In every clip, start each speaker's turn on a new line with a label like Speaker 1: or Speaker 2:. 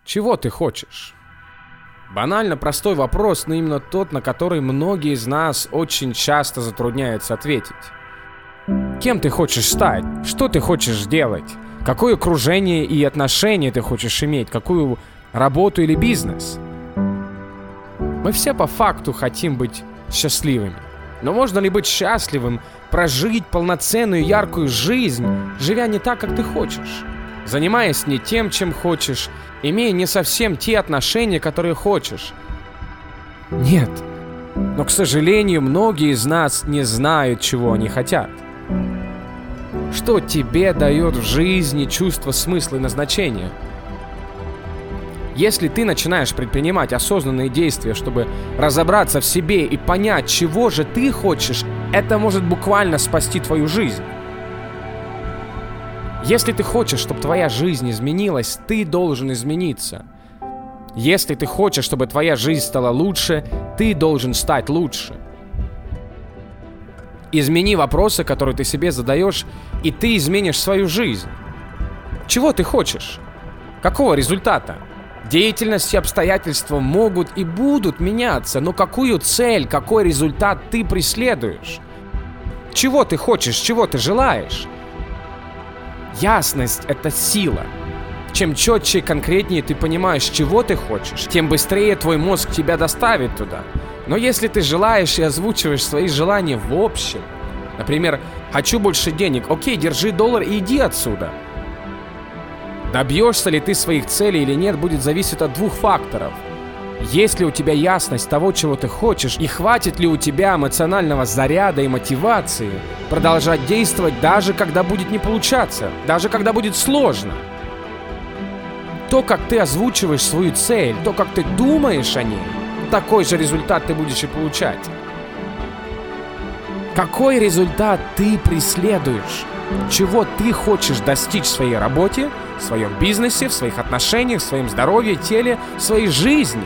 Speaker 1: Чего ты хочешь? Банально простой вопрос, но именно тот, на который многие из нас очень часто затрудняются ответить. Кем ты хочешь стать? Что ты хочешь делать? Какое окружение и отношения ты хочешь иметь? Какую работу или бизнес? Мы все по факту хотим быть счастливыми. Но можно ли быть счастливым, прожить полноценную яркую жизнь, живя не так, как ты хочешь? Занимаясь не тем, чем хочешь, имея не совсем те отношения, которые хочешь? Нет. Но, к сожалению, многие из нас не знают, чего они хотят. Что тебе дает в жизни чувство смысла и назначения? Если ты начинаешь предпринимать осознанные действия, чтобы разобраться в себе и понять, чего же ты хочешь, это может буквально спасти твою жизнь. Если ты хочешь, чтобы твоя жизнь изменилась, ты должен измениться. Если ты хочешь, чтобы твоя жизнь стала лучше, ты должен стать лучше. Измени вопросы, которые ты себе задаешь, и ты изменишь свою жизнь. Чего ты хочешь? Какого результата? Деятельность и обстоятельства могут и будут меняться, но какую цель, какой результат ты преследуешь? Чего ты хочешь, чего ты желаешь? Ясность — это сила. Чем четче и конкретнее ты понимаешь, чего ты хочешь, тем быстрее твой мозг тебя доставит туда. Но если ты желаешь и озвучиваешь свои желания в общем, например, «хочу больше денег», окей, держи $1 и иди отсюда. Добьешься ли ты своих целей или нет, будет зависеть от двух факторов. Есть ли у тебя ясность того, чего ты хочешь, и хватит ли у тебя эмоционального заряда и мотивации продолжать действовать, даже когда будет не получаться, даже когда будет сложно. То, как ты озвучиваешь свою цель, то, как ты думаешь о ней, такой же результат ты будешь и получать. Какой результат ты преследуешь? Чего ты хочешь достичь в своей работе, в своем бизнесе, в своих отношениях, в своем здоровье, теле, в своей жизни?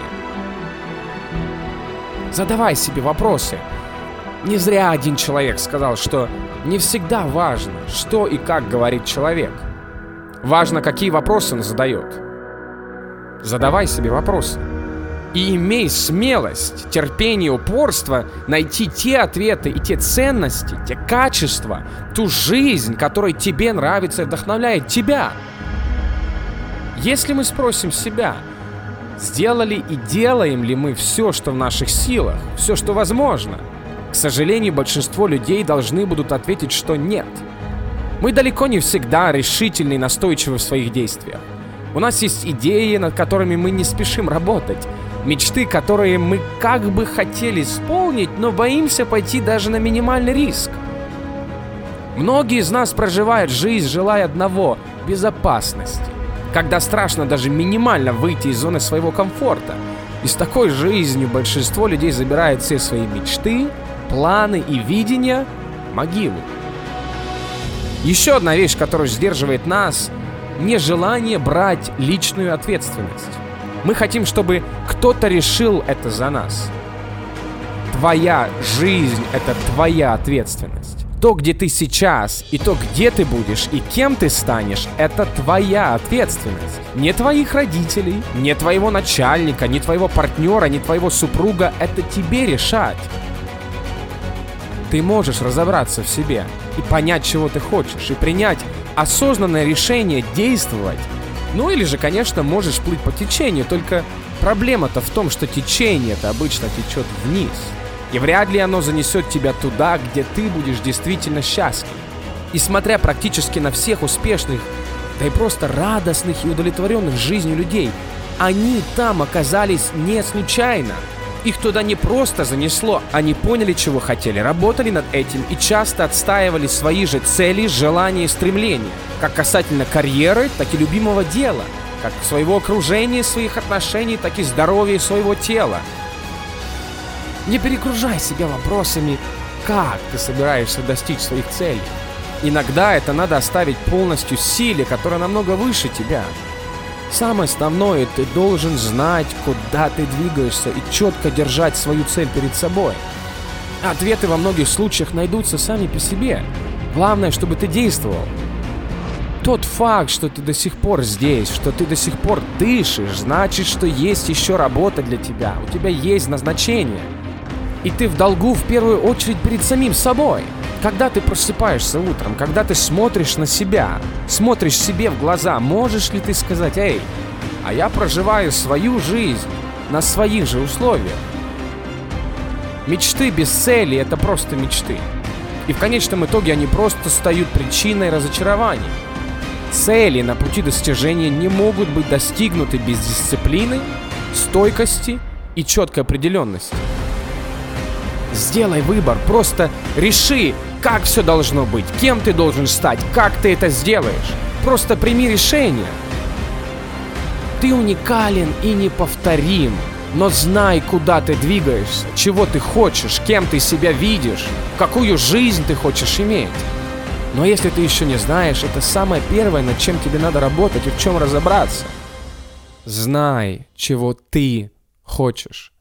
Speaker 1: Задавай себе вопросы. Не зря один человек сказал, что не всегда важно, что и как говорит человек. Важно, какие вопросы он задает. Задавай себе вопросы. И имей смелость, терпение, упорство найти те ответы и те ценности, те качества, ту жизнь, которая тебе нравится и вдохновляет тебя. Если мы спросим себя, сделали и делаем ли мы все, что в наших силах, все, что возможно, к сожалению, большинство людей должны будут ответить, что нет. Мы далеко не всегда решительны и настойчивы в своих действиях. У нас есть идеи, над которыми мы не спешим работать. Мечты, которые мы как бы хотели исполнить, но боимся пойти даже на минимальный риск. Многие из нас проживают жизнь, желая одного – безопасности. Когда страшно даже минимально выйти из зоны своего комфорта. И с такой жизнью большинство людей забирает все свои мечты, планы и видения в могилу. Еще одна вещь, которая сдерживает нас – нежелание брать личную ответственность. Мы хотим, чтобы кто-то решил это за нас. Твоя жизнь — это твоя ответственность. То, где ты сейчас, и то, где ты будешь, и кем ты станешь — это твоя ответственность. Не твоих родителей, не твоего начальника, не твоего партнера, не твоего супруга — это тебе решать. Ты можешь разобраться в себе и понять, чего ты хочешь, и принять осознанное решение действовать. Ну или же, конечно, можешь плыть по течению, только проблема-то в том, что течение-то обычно течет вниз. И вряд ли оно занесет тебя туда, где ты будешь действительно счастлив. И смотря практически на всех успешных, да и просто радостных и удовлетворенных жизнью людей, они там оказались не случайно. Их туда не просто занесло, они поняли, чего хотели, работали над этим и часто отстаивали свои же цели, желания и стремления, как касательно карьеры, так и любимого дела, как своего окружения, своих отношений, так и здоровья своего тела. Не перегружай себя вопросами, как ты собираешься достичь своих целей. Иногда это надо оставить полностью силе, которая намного выше тебя. Самое основное, ты должен знать, куда ты двигаешься, и четко держать свою цель перед собой. Ответы во многих случаях найдутся сами по себе. Главное, чтобы ты действовал. Тот факт, что ты до сих пор здесь, что ты до сих пор дышишь, значит, что есть еще работа для тебя. У тебя есть назначение. И ты в долгу в первую очередь перед самим собой. Когда ты просыпаешься утром, когда ты смотришь на себя, смотришь себе в глаза, можешь ли ты сказать: «Эй, а я проживаю свою жизнь на своих же условиях». Мечты без цели — это просто мечты. И в конечном итоге они просто стают причиной разочарований. Цели на пути достижения не могут быть достигнуты без дисциплины, стойкости и четкой определенности. Сделай выбор, просто реши, как все должно быть, кем ты должен стать, как ты это сделаешь. Просто прими решение. Ты уникален и неповторим, но знай, куда ты двигаешься, чего ты хочешь, кем ты себя видишь, какую жизнь ты хочешь иметь. Но если ты еще не знаешь, это самое первое, над чем тебе надо работать и в чем разобраться. Знай, чего ты хочешь.